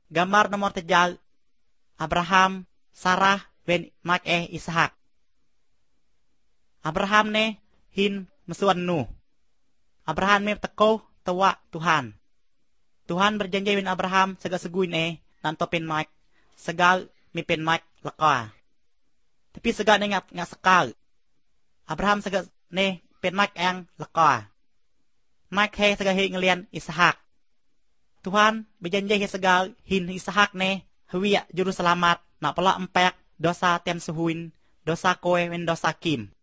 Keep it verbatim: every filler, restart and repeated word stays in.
Gambar nomor tiga, Abraham, Sarah, wen mak eh Ishak. Abraham ne hin mesuan nu. Abraham me teko tawa Tuhan. Tuhan berjanji wen Abraham segal seguin eh nanto pen mak segal mi pen mak laka. Tapi segal ne ngap ngak sekal. Abraham segal ne pen mak ang laka. Mak he segal he ngelian Ishak. Tuhan berjanji he segal hin Ishak ne hawiya juru selamat nak pala empek dosa tian suhuin dosa koe wen dosa kim.